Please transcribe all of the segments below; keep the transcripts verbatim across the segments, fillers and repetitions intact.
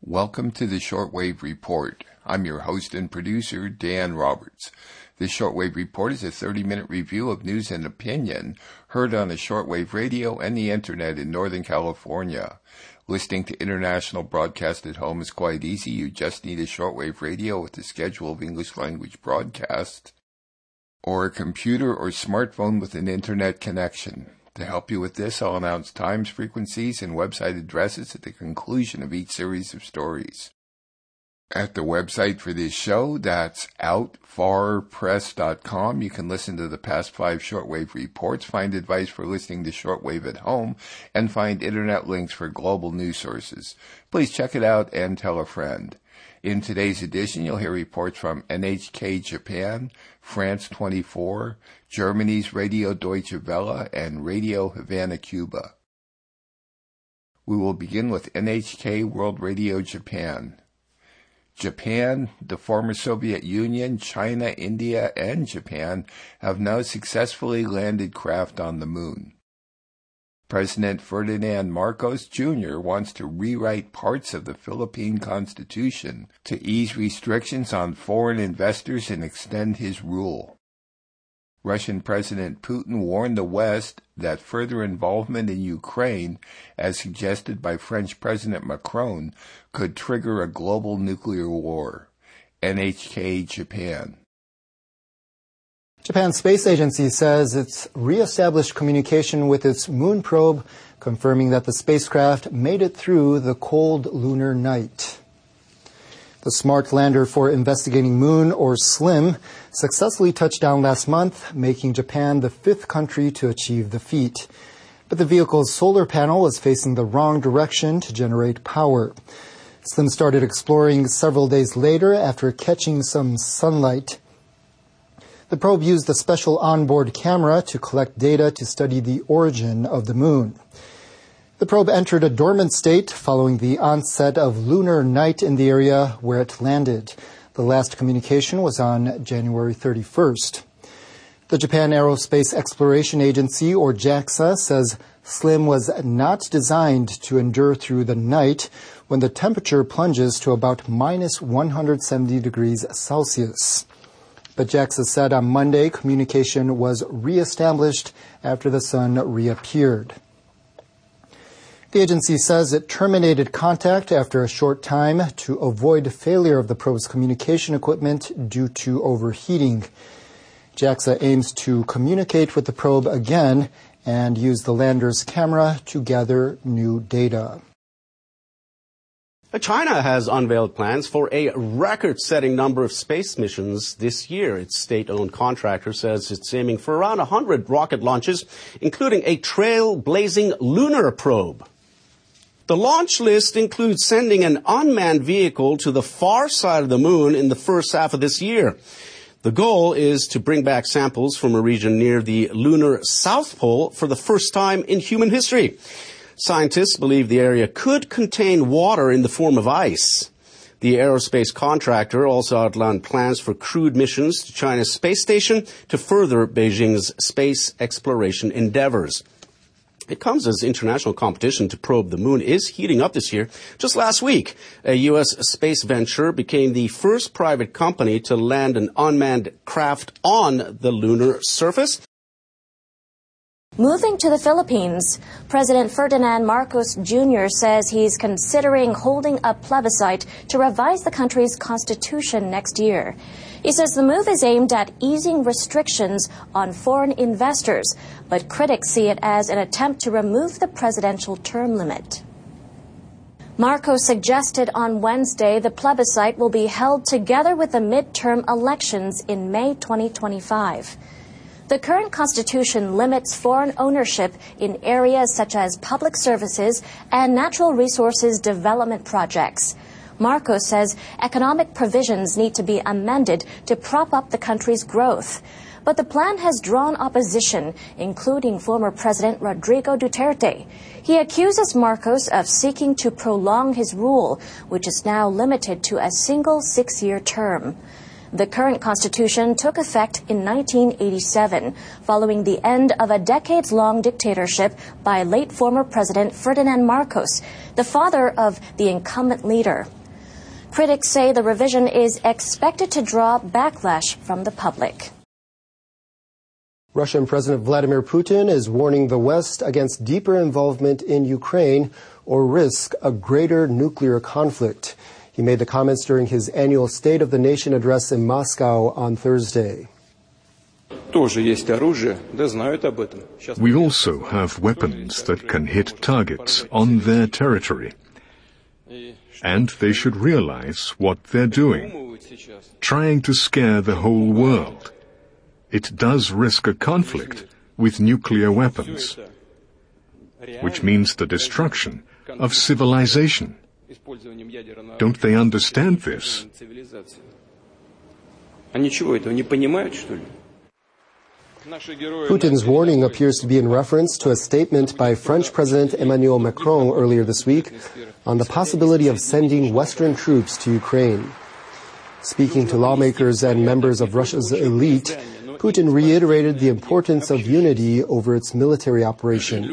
Welcome to the Shortwave Report. I'm your host and producer, Dan Roberts. The Shortwave Report is a thirty-minute review of news and opinion heard on the shortwave radio and the internet in Northern California. Listening to international broadcast at home is quite easy. You just need a shortwave radio with a schedule of English language broadcasts or a computer or smartphone with an internet connection. To help you with this, I'll announce times, frequencies, and website addresses at the conclusion of each series of stories. At the website for this show, that's out far press dot com, you can listen to the past five shortwave reports, find advice for listening to shortwave at home, and find internet links for global news sources. Please check it out and tell a friend. In today's edition, you'll hear reports from N H K Japan, France twenty-four, Germany's Radio Deutsche Welle, and Radio Havana, Cuba. We will begin with N H K World Radio Japan. Japan, the former Soviet Union, China, India, and Japan have now successfully landed craft on the moon. President Ferdinand Marcos Junior wants to rewrite parts of the Philippine Constitution to ease restrictions on foreign investors and extend his rule. Russian President Putin warned the West that further involvement in Ukraine, as suggested by French President Macron, could trigger a global nuclear war. N H K Japan. Japan's space agency says it's reestablished communication with its moon probe, confirming that the spacecraft made it through the cold lunar night. The Smart Lander for Investigating Moon, or SLIM, successfully touched down last month, making Japan the fifth country to achieve the feat. But the vehicle's solar panel was facing the wrong direction to generate power. SLIM started exploring several days later after catching some sunlight. The probe used a special onboard camera to collect data to study the origin of the moon. The probe entered a dormant state following the onset of lunar night in the area where it landed. The last communication was on January thirty-first. The Japan Aerospace Exploration Agency, or JAXA, says SLIM was not designed to endure through the night when the temperature plunges to about minus one hundred seventy degrees Celsius. But JAXA said on Monday communication was reestablished after the sun reappeared. The agency says it terminated contact after a short time to avoid failure of the probe's communication equipment due to overheating. JAXA aims to communicate with the probe again and use the lander's camera to gather new data. China has unveiled plans for a record-setting number of space missions this year. Its state-owned contractor says it's aiming for around one hundred rocket launches, including a trailblazing lunar probe. The launch list includes sending an unmanned vehicle to the far side of the moon in the first half of this year. The goal is to bring back samples from a region near the lunar South Pole for the first time in human history. Scientists believe the area could contain water in the form of ice. The aerospace contractor also outlined plans for crewed missions to China's space station to further Beijing's space exploration endeavors. It comes as international competition to probe the moon is heating up this year. Just last week, a U S space venture became the first private company to land an unmanned craft on the lunar surface. Moving to the Philippines, President Ferdinand Marcos Junior says he's considering holding a plebiscite to revise the country's constitution next year. He says the move is aimed at easing restrictions on foreign investors, but critics see it as an attempt to remove the presidential term limit. Marcos suggested on Wednesday the plebiscite will be held together with the midterm elections in May twenty twenty-five. The current constitution limits foreign ownership in areas such as public services and natural resources development projects. Marcos says economic provisions need to be amended to prop up the country's growth. But the plan has drawn opposition, including former President Rodrigo Duterte. He accuses Marcos of seeking to prolong his rule, which is now limited to a single six-year term. The current constitution took effect in nineteen eighty-seven, following the end of a decades-long dictatorship by late former President Ferdinand Marcos, the father of the incumbent leader. Critics say the revision is expected to draw backlash from the public. Russian President Vladimir Putin is warning the West against deeper involvement in Ukraine or risk a greater nuclear conflict. He made the comments during his annual State of the Nation address in Moscow on Thursday. We also have weapons that can hit targets on their territory. And they should realize what they're doing, trying to scare the whole world. It does risk a conflict with nuclear weapons, which means the destruction of civilization. Don't they understand this? Putin's warning appears to be in reference to a statement by French President Emmanuel Macron earlier this week on the possibility of sending Western troops to Ukraine. Speaking to lawmakers and members of Russia's elite, Putin reiterated the importance of unity over its military operation.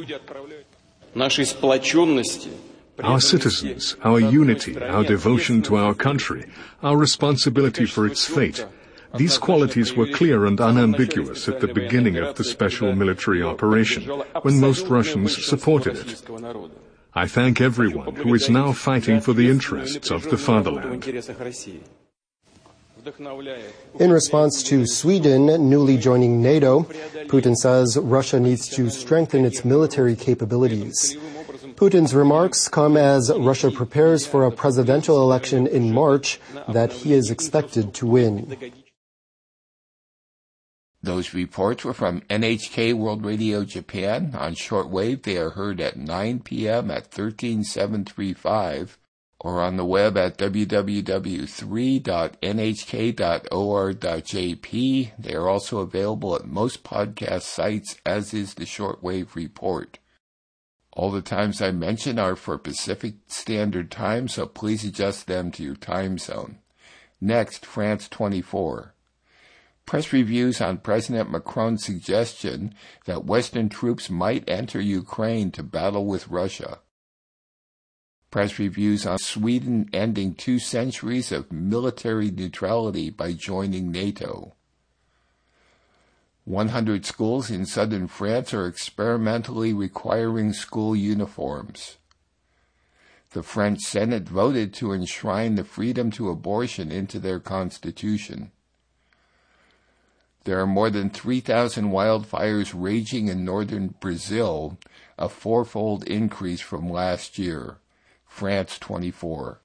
Our citizens, our unity, our devotion to our country, our responsibility for its fate, these qualities were clear and unambiguous at the beginning of the special military operation, when most Russians supported it. I thank everyone who is now fighting for the interests of the fatherland. In response to Sweden newly joining NATO, Putin says Russia needs to strengthen its military capabilities. Putin's remarks come as Russia prepares for a presidential election in March that he is expected to win. Those reports were from N H K World Radio Japan. On shortwave, they are heard at nine p.m. at thirteen seven thirty-five or on the web at w w w dot three dot n h k dot o r dot j p. They are also available at most podcast sites, as is the shortwave report. All the times I mention are for Pacific Standard Time, so please adjust them to your time zone. Next, France twenty-four. Press reviews on President Macron's suggestion that Western troops might enter Ukraine to battle with Russia. Press reviews on Sweden ending two centuries of military neutrality by joining NATO. one hundred schools in southern France are experimentally requiring school uniforms. The French Senate voted to enshrine the freedom to abortion into their constitution. There are more than three thousand wildfires raging in northern Brazil, a fourfold increase from last year. France twenty-four.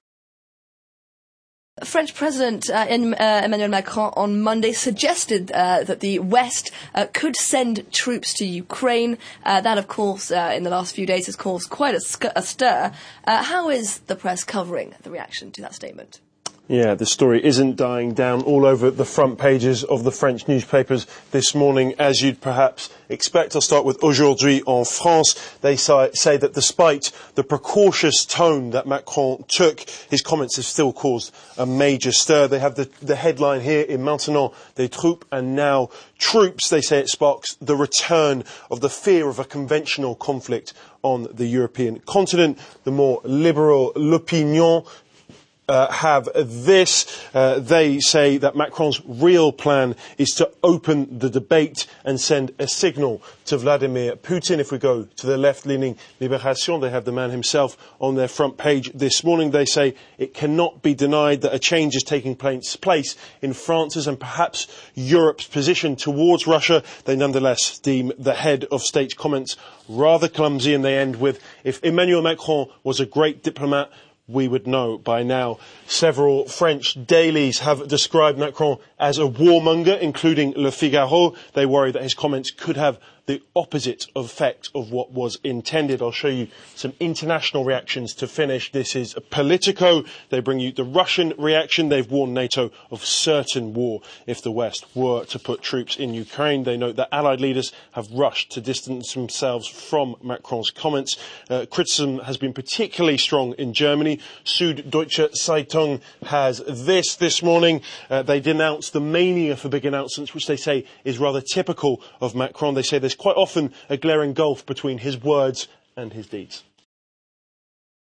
French President uh, Emmanuel Macron on Monday suggested uh, that the West uh, could send troops to Ukraine. Uh, that, of course, uh, in the last few days has caused quite a, sc- a stir. Uh, how is the press covering the reaction to that statement? Yeah, the story isn't dying down all over the front pages of the French newspapers this morning, as you'd perhaps expect. I'll start with Aujourd'hui en France. They say that despite the precautious tone that Macron took, his comments have still caused a major stir. They have the, the headline here in Maintenant des troupes and now troops. They say it sparks the return of the fear of a conventional conflict on the European continent. The more liberal L'Opinion Uh, have this. Uh, they say that Macron's real plan is to open the debate and send a signal to Vladimir Putin. If we go to the left-leaning Libération, they have the man himself on their front page this morning. They say it cannot be denied that a change is taking place in France's and perhaps Europe's position towards Russia. They nonetheless deem the head of state's comments rather clumsy, and they end with, if Emmanuel Macron was a great diplomat, we would know by now. Several French dailies have described Macron as a warmonger, including Le Figaro. They worry that his comments could have the opposite effect of what was intended. I'll show you some international reactions to finish. This is Politico. They bring you the Russian reaction. They've warned NATO of certain war if the West were to put troops in Ukraine. They note that Allied leaders have rushed to distance themselves from Macron's comments. Uh, criticism has been particularly strong in Germany. Süddeutsche Zeitung has this this morning. Uh, they denounce the mania for big announcements, which they say is rather typical of Macron. They say there's quite often a glaring gulf between his words and his deeds.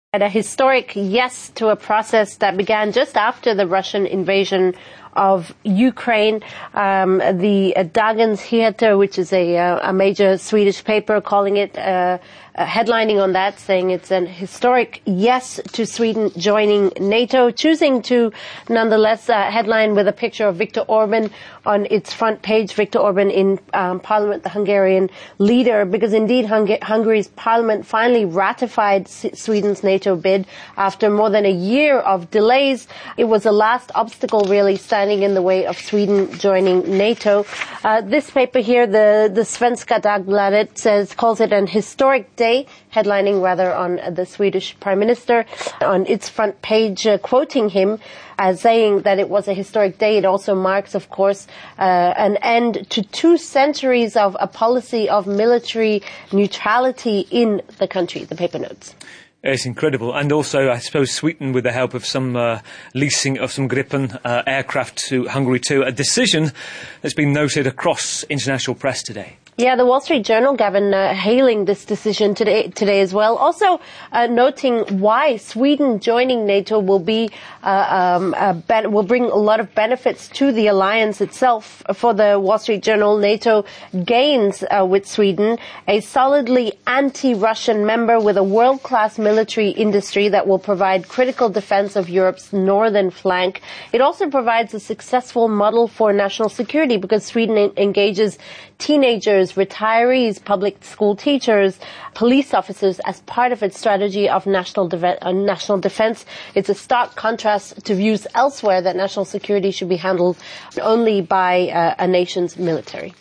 A historic yes to a process that began just after the Russian invasion of Ukraine. Um, the uh, Dagens Nyheter, which is a, uh, a major Swedish paper, calling it uh, uh, headlining on that, saying it's an historic yes to Sweden joining NATO, choosing to nonetheless uh, headline with a picture of Viktor Orban on its front page. Viktor Orban in um, Parliament, the Hungarian leader, because indeed Hung- Hungary's Parliament finally ratified S- Sweden's NATO bid after more than a year of delays. It was the last obstacle really standing in the way of Sweden joining NATO. Uh, this paper here, the, the Svenska Dagbladet, says, calls it an historic day, headlining rather on the Swedish Prime Minister on its front page, uh, quoting him as saying that it was a historic day. It also marks, of course, uh, an end to two centuries of a policy of military neutrality in the country, the paper notes. It's incredible. And also, I suppose, Sweden, with the help of some uh, leasing of some Gripen uh, aircraft to Hungary too, a decision that's been noted across international press today. Yeah, the Wall Street Journal, Gavin, uh, hailing this decision today today as well. Also uh, noting why Sweden joining NATO will be uh, um, a ben- will bring a lot of benefits to the alliance itself. For the Wall Street Journal, NATO gains uh, with Sweden a solidly anti-Russian member with a world-class military industry that will provide critical defense of Europe's northern flank. It also provides a successful model for national security because Sweden en- engages teenagers, retirees, public school teachers, police officers as part of its strategy of national, de- uh, national defense. It's a stark contrast to views elsewhere that national security should be handled only by uh, a nation's military.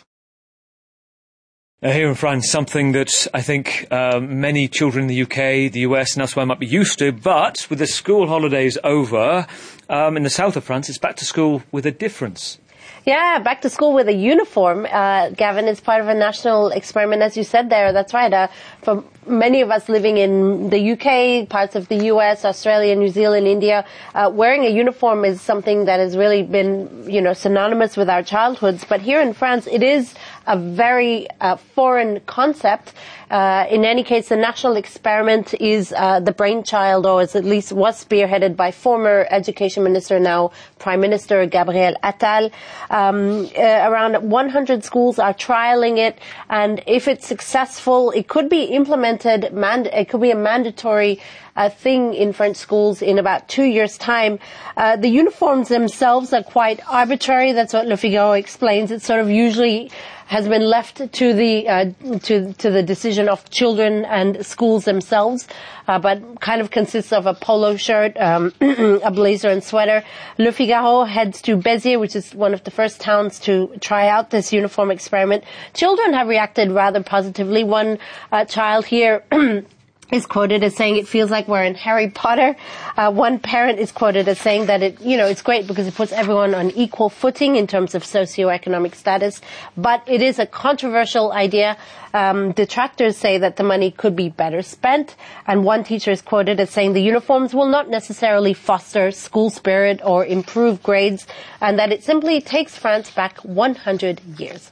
Now, here in France, something that I think um, many children in the U K, the U S and elsewhere might be used to, but with the school holidays over, um, in the south of France, it's back to school with a difference. Yeah, back to school with a uniform, uh, Gavin, is part of a national experiment, as you said there. That's right. Uh, for many of us living in the U K, parts of the U S, Australia, New Zealand, India, uh, wearing a uniform is something that has really been, you know, synonymous with our childhoods. But here in France, it is a very uh, foreign concept. Uh, in any case, the national experiment is uh, the brainchild, or at least was spearheaded by former Education Minister, now Prime Minister Gabriel Attal. Um, uh, around one hundred schools are trialing it, and if it's successful, it could be implemented. Mand- it could be a mandatory uh, thing in French schools in about two years' time. Uh, the uniforms themselves are quite arbitrary. That's what Le Figaro explains. It's sort of usually has been left to the uh, to to the decision of children and schools themselves, uh, but kind of consists of a polo shirt, um, a blazer and sweater. Le Figaro heads to Béziers, which is one of the first towns to try out this uniform experiment. Children have reacted rather positively. One uh, child here is quoted as saying it feels like we're in Harry Potter. Uh, one parent is quoted as saying that it, you know, it's great because it puts everyone on equal footing in terms of socioeconomic status, but it is a controversial idea. Um, detractors say that the money could be better spent, and one teacher is quoted as saying the uniforms will not necessarily foster school spirit or improve grades, and that it simply takes France back one hundred years.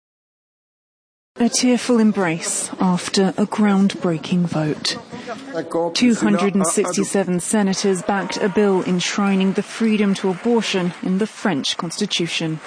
A tearful embrace after a groundbreaking vote. two hundred sixty-seven senators backed a bill enshrining the freedom to abortion in the French constitution.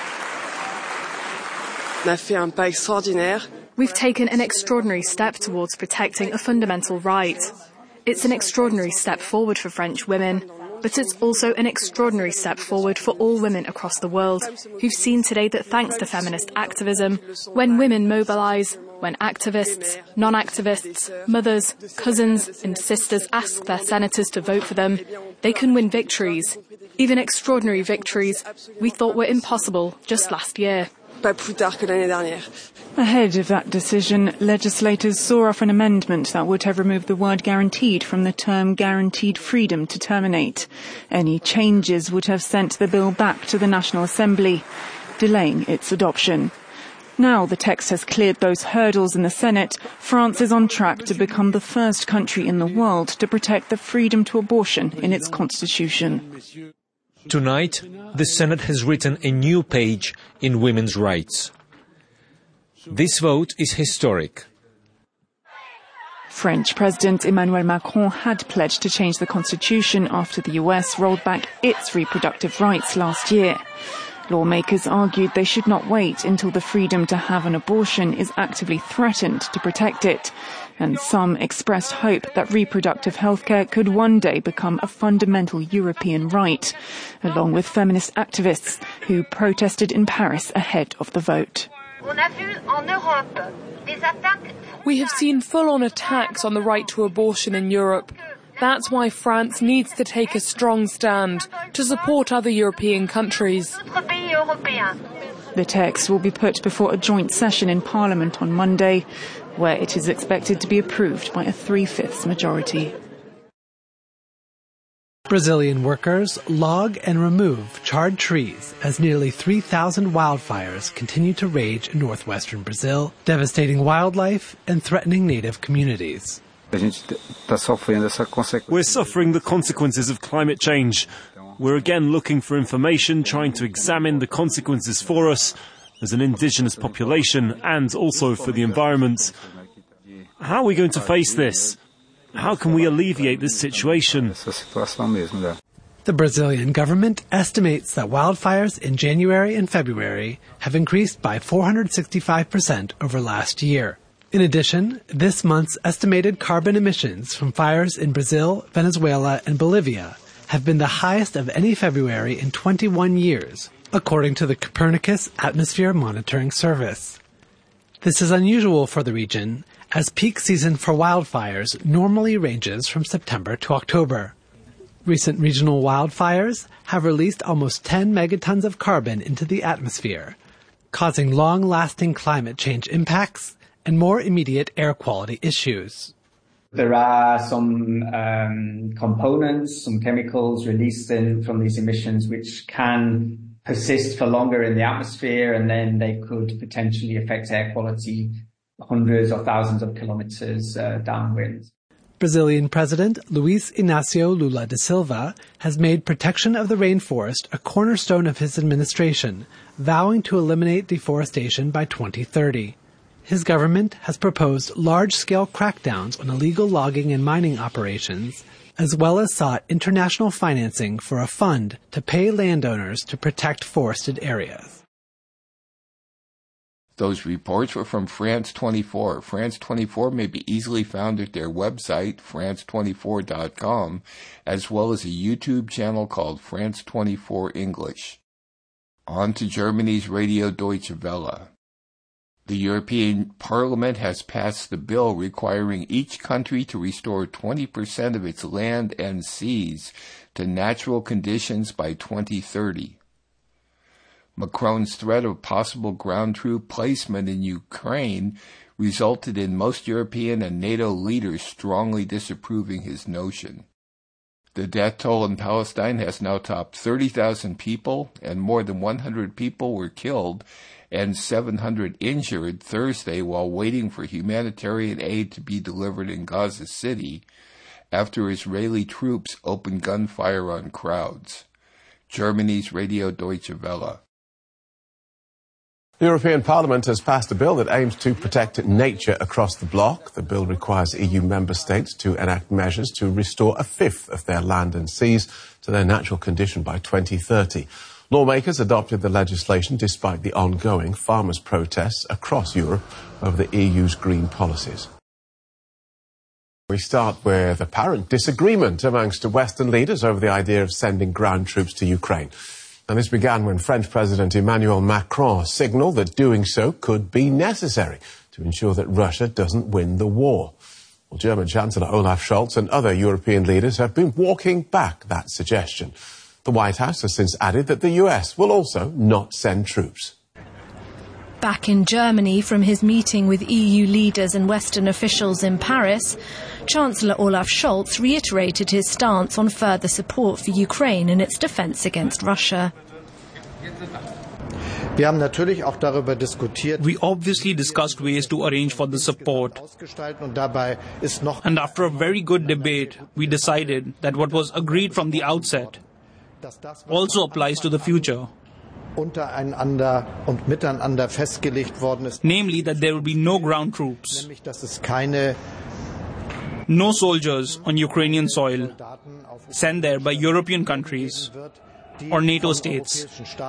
We've taken an extraordinary step towards protecting a fundamental right. It's an extraordinary step forward for French women, but it's also an extraordinary step forward for all women across the world who've seen today that thanks to feminist activism, when women mobilise, when activists, non-activists, mothers, cousins and sisters ask their senators to vote for them, they can win victories, even extraordinary victories we thought were impossible just last year. Ahead of that decision, legislators saw off an amendment that would have removed the word guaranteed from the term guaranteed freedom to terminate. Any changes would have sent the bill back to the National Assembly, delaying its adoption. Now the text has cleared those hurdles in the Senate, France is on track to become the first country in the world to protect the freedom to abortion in its constitution. Tonight, the Senate has written a new page in women's rights. This vote is historic. French President Emmanuel Macron had pledged to change the constitution after the U S rolled back its reproductive rights last year. Lawmakers argued they should not wait until the freedom to have an abortion is actively threatened to protect it. And some expressed hope that reproductive health care could one day become a fundamental European right, along with feminist activists who protested in Paris ahead of the vote. We have seen full-on attacks on the right to abortion in Europe. That's why France needs to take a strong stand to support other European countries. The text will be put before a joint session in Parliament on Monday, where it is expected to be approved by a three-fifths majority. Brazilian workers log and remove charred trees as nearly three thousand wildfires continue to rage in northwestern Brazil, devastating wildlife and threatening native communities. We're suffering the consequences of climate change. We're again looking for information, trying to examine the consequences for us as an indigenous population and also for the environment. How are we going to face this? How can we alleviate this situation? The Brazilian government estimates that wildfires in January and February have increased by four hundred sixty-five percent over last year. In addition, this month's estimated carbon emissions from fires in Brazil, Venezuela, and Bolivia have been the highest of any February in twenty-one years, according to the Copernicus Atmosphere Monitoring Service. This is unusual for the region, as peak season for wildfires normally ranges from September to October. Recent regional wildfires have released almost ten megatons of carbon into the atmosphere, causing long-lasting climate change impacts and more immediate air quality issues. There are some um, components, some chemicals released in, from these emissions which can persist for longer in the atmosphere, and then they could potentially affect air quality hundreds or thousands of kilometers uh, downwind. Brazilian President Luiz Inácio Lula da Silva has made protection of the rainforest a cornerstone of his administration, vowing to eliminate deforestation by twenty thirty. His government has proposed large-scale crackdowns on illegal logging and mining operations, as well as sought international financing for a fund to pay landowners to protect forested areas. Those reports were from France twenty-four. France twenty-four may be easily found at their website, france twenty-four dot com, as well as a YouTube channel called France twenty-four English. On to Germany's Radio Deutsche Welle. The European Parliament has passed the bill requiring each country to restore twenty percent of its land and seas to natural conditions by twenty thirty. Macron's threat of possible ground troop placement in Ukraine resulted in most European and NATO leaders strongly disapproving his notion. The death toll in Palestine has now topped thirty thousand people, and more than one hundred people were killed and seven hundred injured Thursday while waiting for humanitarian aid to be delivered in Gaza City after Israeli troops opened gunfire on crowds. Germany's Radio Deutsche Welle. The European Parliament has passed a bill that aims to protect nature across the bloc. The bill requires E U member states to enact measures to restore a fifth of their land and seas to their natural condition by twenty thirty. Lawmakers adopted the legislation despite the ongoing farmers' protests across Europe over the E U's green policies. We start with apparent disagreement amongst Western leaders over the idea of sending ground troops to Ukraine. And this began when French President Emmanuel Macron signalled that doing so could be necessary to ensure that Russia doesn't win the war. Well, German Chancellor Olaf Scholz and other European leaders have been walking back that suggestion. The White House has since added that the U S will also not send troops. Back in Germany from his meeting with E U leaders and Western officials in Paris, Chancellor Olaf Scholz reiterated his stance on further support for Ukraine in its defense against Russia. We obviously discussed ways to arrange for the support. And after a very good debate, we decided that what was agreed from the outset also applies to the future. Namely, that there will be no ground troops. No soldiers on Ukrainian soil sent there by European countries or NATO states.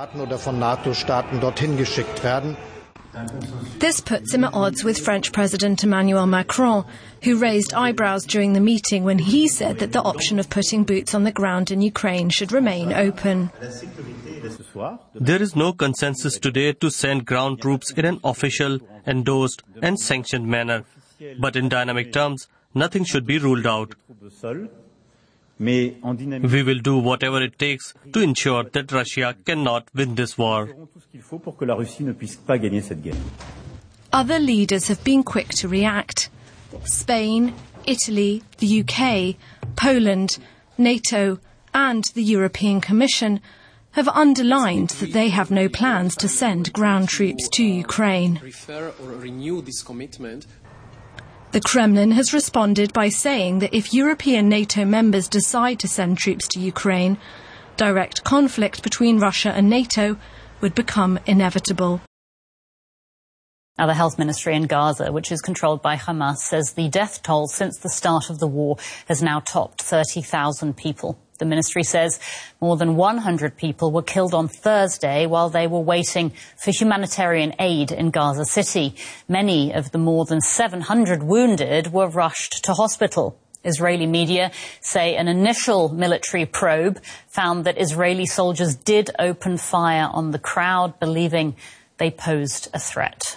This puts him at odds with French President Emmanuel Macron, who raised eyebrows during the meeting when he said that the option of putting boots on the ground in Ukraine should remain open. There is no consensus today to send ground troops in an official, endorsed and sanctioned manner. But in dynamic terms, nothing should be ruled out. We will do whatever it takes to ensure that Russia cannot win this war. Other leaders have been quick to react. Spain, Italy, the U K, Poland, NATO and the European Commission have underlined that they have no plans to send ground troops to Ukraine. The Kremlin has responded by saying that if European NATO members decide to send troops to Ukraine, direct conflict between Russia and NATO would become inevitable. Now, the health ministry in Gaza, which is controlled by Hamas, says the death toll since the start of the war has now topped thirty thousand people. The ministry says more than one hundred people were killed on Thursday while they were waiting for humanitarian aid in Gaza City. Many of the more than seven hundred wounded were rushed to hospital. Israeli media say an initial military probe found that Israeli soldiers did open fire on the crowd, believing they posed a threat.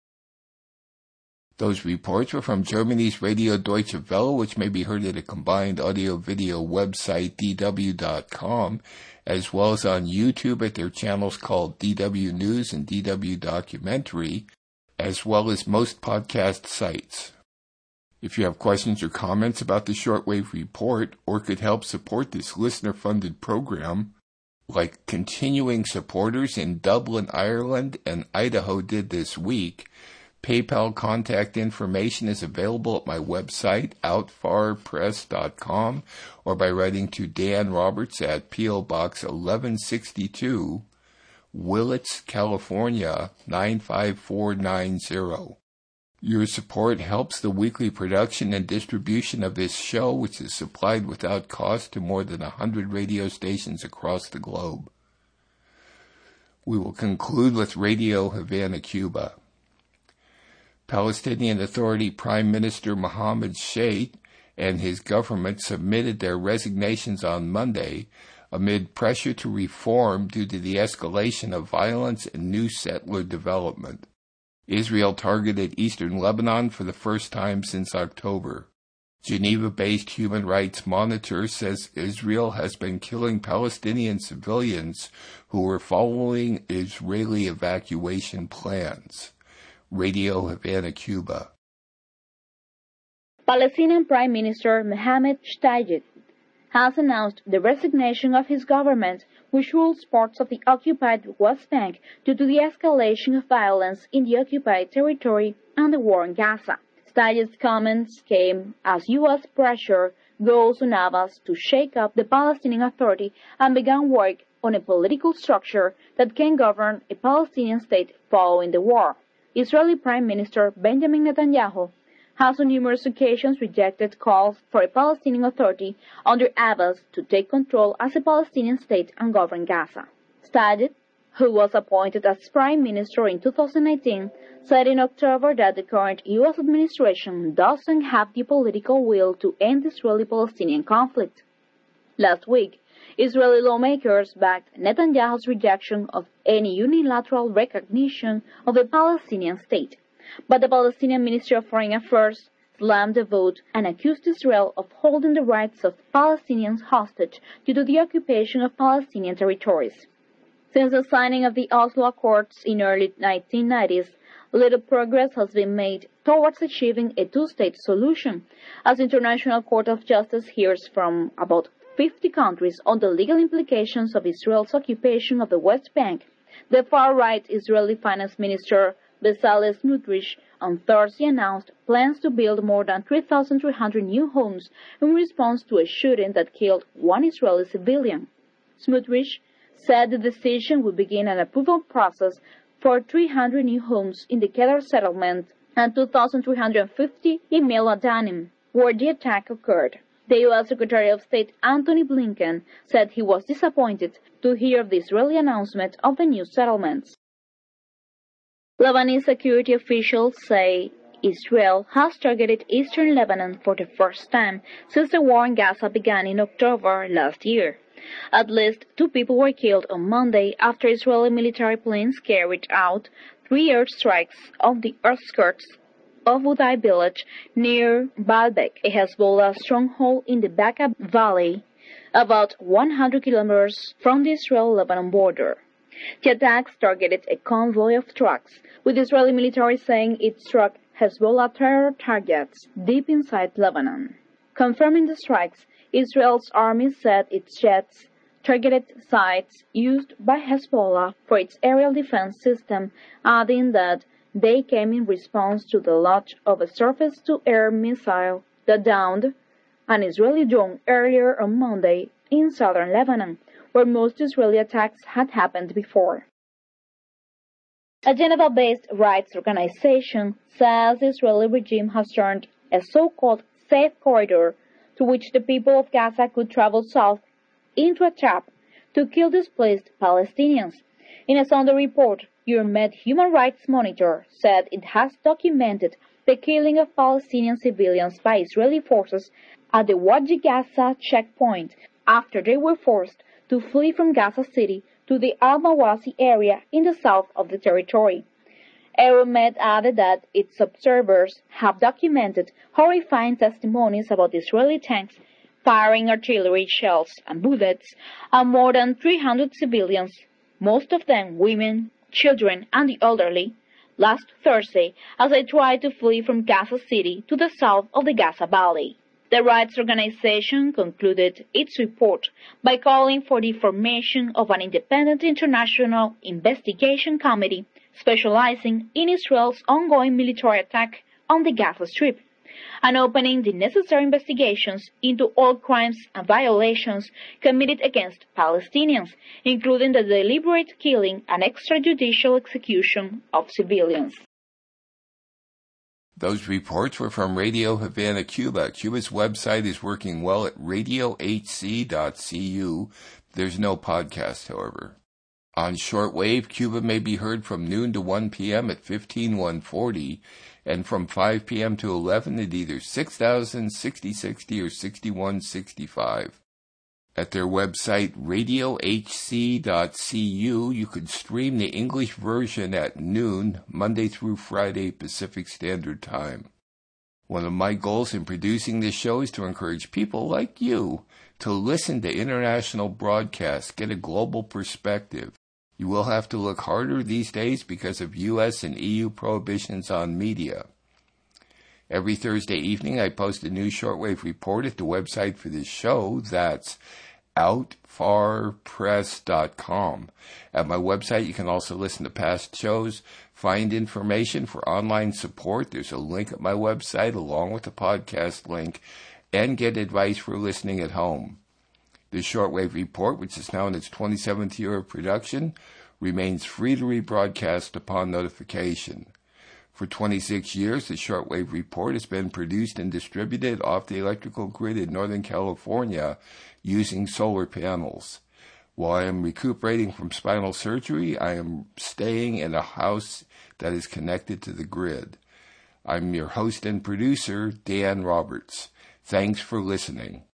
Those reports were from Germany's Radio Deutsche Welle, which may be heard at a combined audio-video website, d w dot com, as well as on YouTube at their channels called D W News and D W Documentary, as well as most podcast sites. If you have questions or comments about the Shortwave Report or could help support this listener-funded program, like continuing supporters in Dublin, Ireland, and Idaho did this week, PayPal contact information is available at my website, outfar press dot com, or by writing to Dan Roberts at P O Box eleven sixty-two, Willits, California, nine five four nine zero. Your support helps the weekly production and distribution of this show, which is supplied without cost to more than one hundred radio stations across the globe. We will conclude with Radio Havana, Cuba. Palestinian Authority Prime Minister Mohammed Sheikh and his government submitted their resignations on Monday amid pressure to reform due to the escalation of violence and new settler development. Israel targeted eastern Lebanon for the first time since October. Geneva-based Human Rights Monitor says Israel has been killing Palestinian civilians who were following Israeli evacuation plans. Radio Havana, Cuba. Palestinian Prime Minister Mohammed Shtayyeh has announced the resignation of his government, which rules parts of the occupied West Bank due to the escalation of violence in the occupied territory and the war in Gaza. Shtayyeh's comments came as U S pressure goes on Abbas to shake up the Palestinian Authority and begin work on a political structure that can govern a Palestinian state following the war. Israeli Prime Minister Benjamin Netanyahu has on numerous occasions rejected calls for a Palestinian Authority under Abbas to take control as a Palestinian state and govern Gaza. Shtayyeh, who was appointed as Prime Minister in two thousand nineteen, said in October that the current U S administration doesn't have the political will to end the Israeli-Palestinian conflict. Last week, Israeli lawmakers backed Netanyahu's rejection of any unilateral recognition of a Palestinian state. But the Palestinian Ministry of Foreign Affairs slammed the vote and accused Israel of holding the rights of Palestinians hostage due to the occupation of Palestinian territories. Since the signing of the Oslo Accords in early nineteen nineties, little progress has been made towards achieving a two-state solution, as the International Court of Justice hears from about fifty countries on the legal implications of Israel's occupation of the West Bank. The far-right Israeli Finance Minister Bezalel Smotrich on Thursday announced plans to build more than three thousand three hundred new homes in response to a shooting that killed one Israeli civilian. Smotrich said the decision would begin an approval process for three hundred new homes in the Kedar settlement and two thousand three hundred fifty in Mela Danim. where the attack occurred. The U S Secretary of State Antony Blinken said he was disappointed to hear of the Israeli announcement of the new settlements. Lebanese security officials say Israel has targeted eastern Lebanon for the first time since the war in Gaza began in October last year. At least two people were killed on Monday after Israeli military planes carried out three airstrikes off the outskirts of Uday village near Baalbek, a Hezbollah stronghold in the Bekaa Valley, about one hundred kilometers from the Israel-Lebanon border. The attacks targeted a convoy of trucks, with the Israeli military saying it struck Hezbollah terror targets deep inside Lebanon. Confirming the strikes, Israel's army said its jets targeted sites used by Hezbollah for its aerial defense system, adding that they came in response to the launch of a surface-to-air missile that downed an Israeli drone earlier on Monday in southern Lebanon, where most Israeli attacks had happened before. A Geneva-based rights organization says the Israeli regime has turned a so-called safe corridor to which the people of Gaza could travel south into a trap to kill displaced Palestinians. In a Sunday report, Euromed Human Rights Monitor said it has documented the killing of Palestinian civilians by Israeli forces at the Wadi Gaza checkpoint after they were forced to flee from Gaza City to the Al-Mawasi area in the south of the territory. Euromed added that its observers have documented horrifying testimonies about Israeli tanks firing artillery shells and bullets at more than three hundred civilians, most of them women, children, and the elderly, last Thursday as they tried to flee from Gaza City to the south of the Gaza Valley. The rights organization concluded its report by calling for the formation of an independent international investigation committee specializing in Israel's ongoing military attack on the Gaza Strip, and opening the necessary investigations into all crimes and violations committed against Palestinians, including the deliberate killing and extrajudicial execution of civilians. Those reports were from Radio Havana, Cuba. Cuba's website is working well at radio h c dot c u. There's no podcast, however. On shortwave, Cuba may be heard from noon to one p.m. at fifteen one forty, and from five p.m. to eleven at either six thousand, sixty sixty, or sixty-one sixty-five. At their website, radio h c dot c u, you could stream the English version at noon, Monday through Friday, Pacific Standard Time. One of my goals in producing this show is to encourage people like you to listen to international broadcasts, get a global perspective. You will have to look harder these days because of U S and E U prohibitions on media. Every Thursday evening, I post a new shortwave report at the website for this show. That's out far press dot com. At my website, you can also listen to past shows, find information for online support. There's a link at my website along with the podcast link, and get advice for listening at home. The shortwave report, which is now in its twenty-seventh year of production, remains free to rebroadcast upon notification. For twenty-six years, the shortwave report has been produced and distributed off the electrical grid in Northern California using solar panels. While I am recuperating from spinal surgery, I am staying in a house that is connected to the grid. I'm your host and producer, Dan Roberts. Thanks for listening.